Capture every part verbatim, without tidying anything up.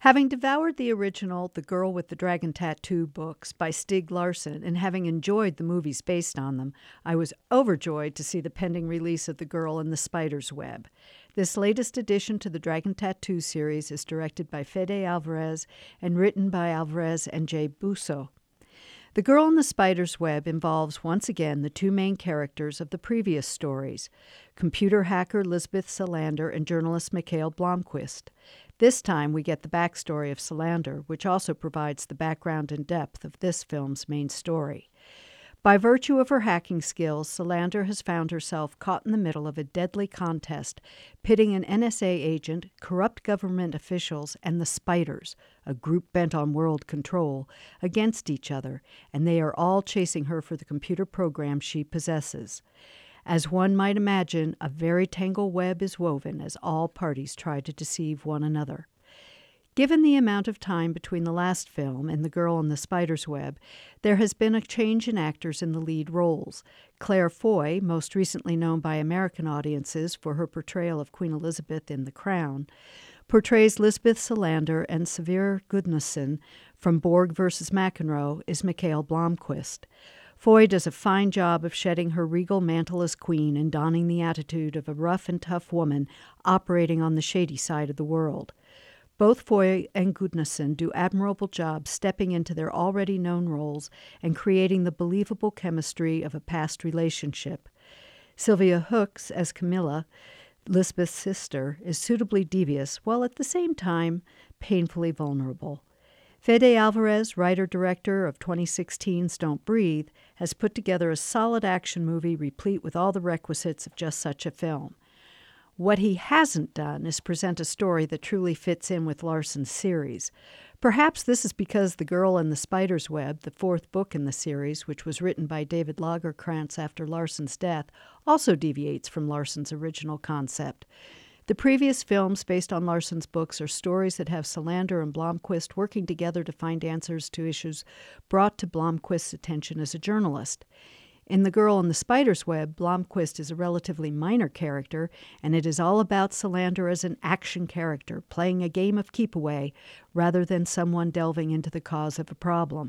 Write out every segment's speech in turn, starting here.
Having devoured the original The Girl with the Dragon Tattoo books by Stieg Larsson and having enjoyed the movies based on them, I was overjoyed to see the pending release of The Girl in the Spider's Web. This latest addition to the Dragon Tattoo series is directed by Fede Alvarez and written by Alvarez and Jay Busso. The Girl in the Spider's Web involves, once again, the two main characters of the previous stories, computer hacker Lisbeth Salander and journalist Mikhail Blomkvist. This time we get the backstory of Salander, which also provides the background and depth of this film's main story. By virtue of her hacking skills, Salander has found herself caught in the middle of a deadly contest, pitting an N S A agent, corrupt government officials, and the Spiders, a group bent on world control, against each other, and they are all chasing her for the computer program she possesses. As one might imagine, a very tangled web is woven as all parties try to deceive one another. Given the amount of time between the last film and The Girl in the Spider's Web, there has been a change in actors in the lead roles. Claire Foy, most recently known by American audiences for her portrayal of Queen Elizabeth in The Crown, portrays Lisbeth Salander, and Severe Gudnason from Borg versus McEnroe is Mikhail Blomkvist. Foy does a fine job of shedding her regal mantle as queen and donning the attitude of a rough and tough woman operating on the shady side of the world. Both Foy and Gudnason do admirable jobs stepping into their already known roles and creating the believable chemistry of a past relationship. Sylvia Hooks, as Camilla, Lisbeth's sister, is suitably devious while at the same time painfully vulnerable. Fede Alvarez, writer-director of twenty sixteen's Don't Breathe, has put together a solid action movie replete with all the requisites of just such a film. What he hasn't done is present a story that truly fits in with Larsson's series. Perhaps this is because The Girl in the Spider's Web, the fourth book in the series, which was written by David Lagerkrantz after Larsson's death, also deviates from Larsson's original concept. The previous films based on Larsson's books are stories that have Salander and Blomkvist working together to find answers to issues brought to Blomkvist's attention as a journalist. In The Girl in the Spider's Web, Blomkvist is a relatively minor character, and it is all about Salander as an action character, playing a game of keep-away, rather than someone delving into the cause of a problem.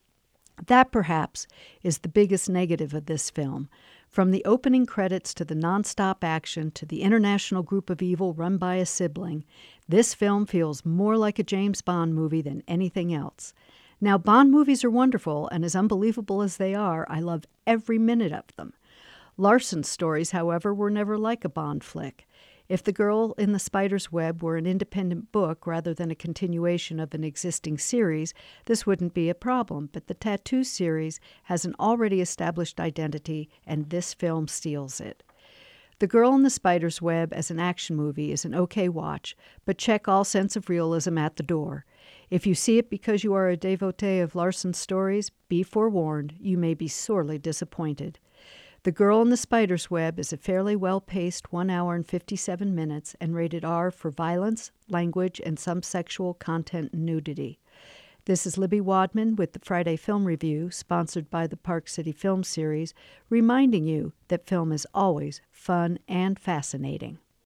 That, perhaps, is the biggest negative of this film. From the opening credits to the nonstop action to the international group of evil run by a sibling, this film feels more like a James Bond movie than anything else. Now, Bond movies are wonderful, and as unbelievable as they are, I love every minute of them. Larsson's stories, however, were never like a Bond flick. If The Girl in the Spider's Web were an independent book rather than a continuation of an existing series, this wouldn't be a problem, but the Tattoo series has an already established identity, and this film steals it. The Girl in the Spider's Web as an action movie is an okay watch, but check all sense of realism at the door. If you see it because you are a devotee of Larsson's stories, be forewarned, you may be sorely disappointed. The Girl in the Spider's Web is a fairly well-paced one hour and fifty-seven minutes and rated R for violence, language, and some sexual content and nudity. This is Libby Wadman with the Friday Film Review, sponsored by the Park City Film Series, reminding you that film is always fun and fascinating.